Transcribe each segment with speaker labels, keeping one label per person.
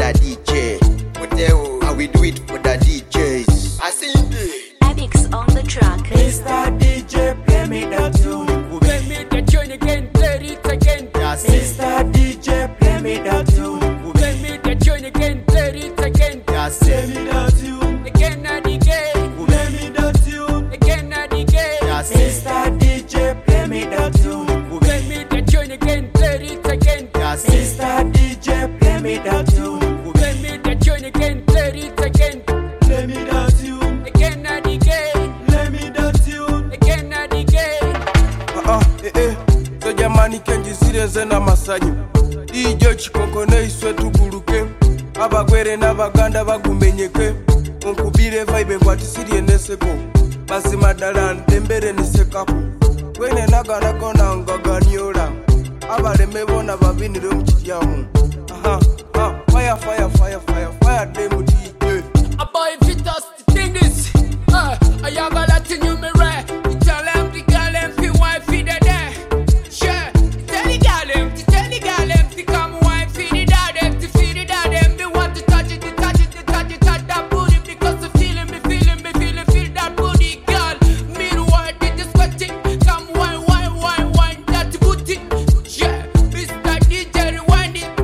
Speaker 1: the DJ. And we do it for the DJs. I see
Speaker 2: Addicts on the track.
Speaker 3: Mr. DJ, play me the tune.
Speaker 4: Play me the tune again, play it again.
Speaker 3: Mr. DJ, play me the tune.
Speaker 4: Play me the tune again, play it again.
Speaker 3: Play me the tune.
Speaker 4: Again and again.
Speaker 3: Play me the tune.
Speaker 4: Again and again.
Speaker 3: Mr. DJ, play me the tune.
Speaker 4: Play me the tune again, play it again.
Speaker 3: Mr. DJ, play me the tune.
Speaker 4: Play me the tune again, play it again.
Speaker 3: Play me the tune.
Speaker 4: Again and again.
Speaker 3: Play me the tune.
Speaker 4: Again and again.
Speaker 5: So jamani kenji sireze na masanyu DJ chikonkone iswe tuguluke abagwere n'abaganda bagumenyeke unkubire vibe ngwati siriye neseko basi madala ndembere nisekapo wene nagarako nangaganyola abaleme bona babinire mu kityamu fire dem DJ
Speaker 4: A boy fit us the thing is I have a lot in you me right. You tell them the girl them fi wife fi the there. Sure, tell the girl them to come wife fi the dad them to feed the dad them. They want to touch it touch that booty because they feeling me feel that booty girl. Meanwhile they just sweating. Come wine that booty. Yeah, Mr. DJ rewind it.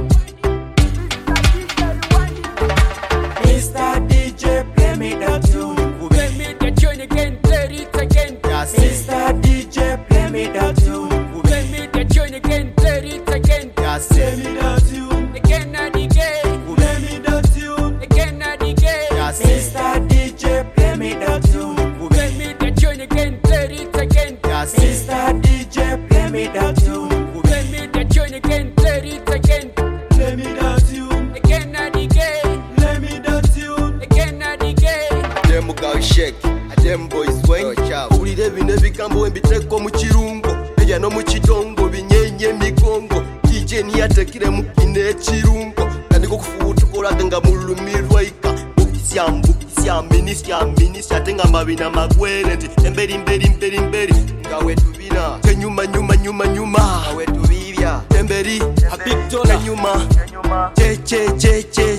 Speaker 3: Mr. DJ, play me the tune.
Speaker 4: Play me the tune again, play it again.
Speaker 3: Mr. DJ, play me the tune.
Speaker 4: Play me the tune again, play it again.
Speaker 3: Play me the tune.
Speaker 4: Again and again.
Speaker 3: Play me the tune.
Speaker 4: Again and again.
Speaker 3: Mr. DJ, play me the tune.
Speaker 4: Play me the tune again, play it again.
Speaker 3: Mr. DJ, play me the tune.
Speaker 4: Play me the tune again, play it again.
Speaker 3: Play me the tune.
Speaker 4: Again and again.
Speaker 3: Play me the tune.
Speaker 4: Again and again.
Speaker 1: them go shake. Them boys when Uli bine bigambo embiteko mu kirungo eya no mu kitongo binyenye migongo DJ ni atekire mu kine kirungo kandi ko kufuta koraga nga mulumirwaika bukisya minisya tenga mabina magwere ndi emberi ngawe tubina tenyuma ngawe tubibya emberi
Speaker 4: Abitola
Speaker 1: tenyuma che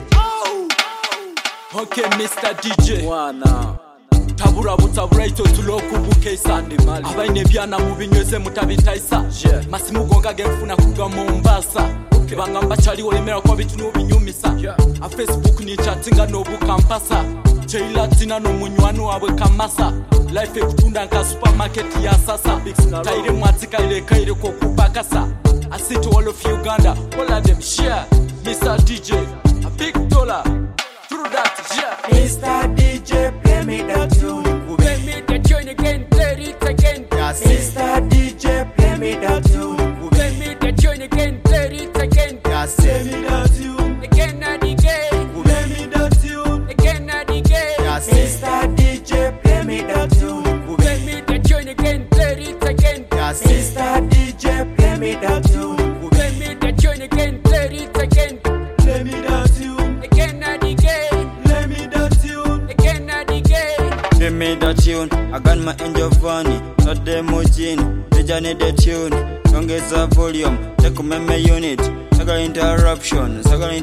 Speaker 4: Okay, Mr. DJ Wana tabura ito tulokubuke isande mali abaine byana mu binyweze mutabitaisa masimugonga gemfuna kuga Mombasa bangamba chali olemera kwa bitu binyumisa a Facebook ni chattinga no bukampasa Cheilatina no munywano wabwe kamasa life ekutunda nka supermarket ya sasa taire mwatika ile kaire ko kupakasa I say to all of Uganda all of them share Mr. DJ a big dollar through that
Speaker 3: Mr. DJ, play me the tune.
Speaker 4: Play me the tune again, play it again.
Speaker 3: Mr. DJ, play me the tune.
Speaker 4: Play me the tune again, play it again.
Speaker 3: Play me the tune.
Speaker 4: Again and again.
Speaker 3: Play me the tune.
Speaker 4: Again and again.
Speaker 3: Mr. DJ, play me the tune.
Speaker 4: Play me the tune again, play it again.
Speaker 3: Mr. DJ, play me the tune.
Speaker 4: Play me the tune again, play it again.
Speaker 3: Play me the tune.
Speaker 4: Again and again.
Speaker 3: Play me the tune.
Speaker 4: Again and again.
Speaker 6: Play me the tune. I got my angel funny. Not the mojin. Deja need the tune. Ongeza volume. Take my unit. Saga interruption.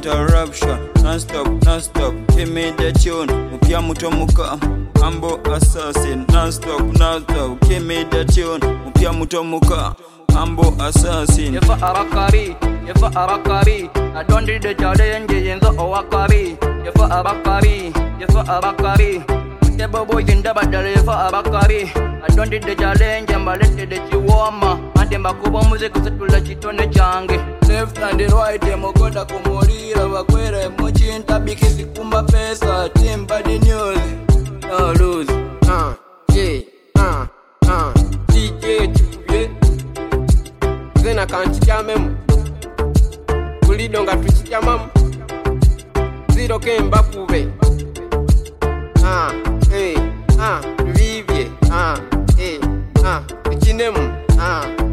Speaker 6: Non-stop. Play me the tune. Mupia mutomuka. Ambo assassin. Non-stop. Play me the tune. Mupia mutomuka. Ambo assassin.
Speaker 7: Yefa arakari. I don't need the challenge in the Owakari. Yefa arakari. Tebo boy in the battle yefa arakari. I don't need the challenge and balete the chiwama. And them bakuba music kutula chitone change. Left and right mogoda kumurira bakwere muchinta bikisi kumba pesa team body news. No lose. DJ chipye. Zena kanchika memu. Kulidonga tuchika mamu. Zero kemba kube. Vivye. Ikinemu.